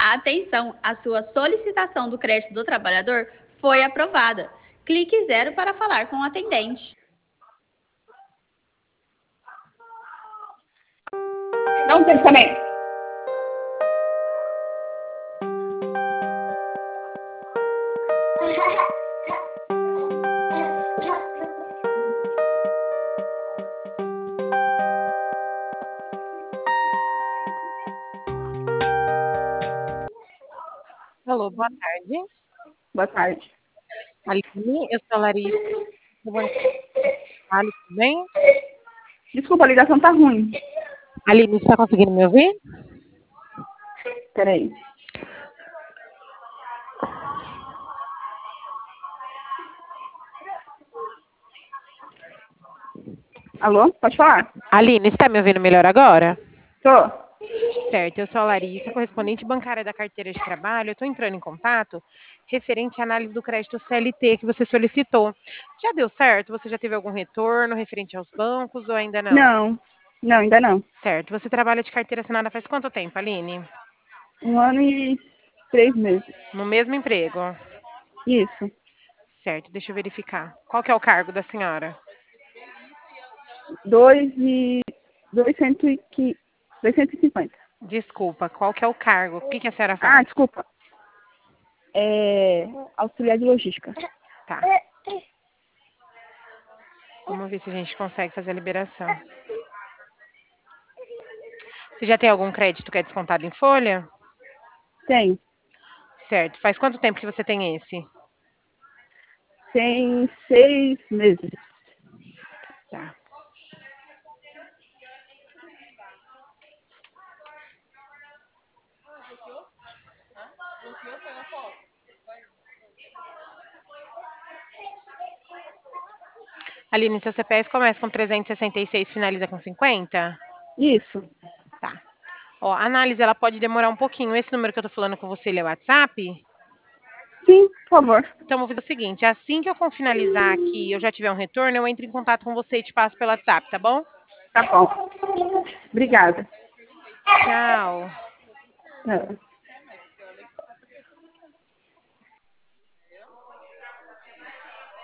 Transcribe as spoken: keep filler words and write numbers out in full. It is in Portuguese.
Atenção, a sua solicitação do crédito do trabalhador foi aprovada. Clique zero para falar com o atendente. Não tem também. Alô, boa tarde. Boa tarde. Aline, eu sou a Larissa. Ali, tudo bem? Desculpa, a ligação tá ruim. Aline, você está conseguindo me ouvir? Peraí. Alô, pode falar? Aline, você está me ouvindo melhor agora? Tô. Certo, eu sou a Larissa, correspondente bancária da carteira de trabalho. Eu estou entrando em contato referente à análise do crédito C L T que você solicitou. Já deu certo? Você já teve algum retorno referente aos bancos ou ainda não? Não, não, ainda não. Certo. Você trabalha de carteira assinada faz quanto tempo, Aline? Um ano e três meses. No mesmo emprego? Isso. Certo, deixa eu verificar. Qual que é o cargo da senhora? Dois e... Doiscentos e... qui- Duzentos e cinquenta. Desculpa, qual que é o cargo? O que, que a senhora Ah, faz? desculpa. É... Auxiliar de logística. Tá. Vamos ver se a gente consegue fazer a liberação. Você já tem algum crédito que é descontado em folha? Tem. Certo. Faz quanto tempo que você tem esse? Tem seis meses. Tá. Aline, seu C P F começa com trezentos e sessenta e seis, finaliza com cinquenta? Isso. Tá. Ó, a análise ela pode demorar um pouquinho. Esse número que eu tô falando com você, ele é o WhatsApp? Sim, por favor. Então, vou fazer o seguinte, assim que eu finalizar aqui, eu já tiver um retorno, eu entro em contato com você e te passo pelo WhatsApp, tá bom? Tá bom. Obrigada. Tchau. É.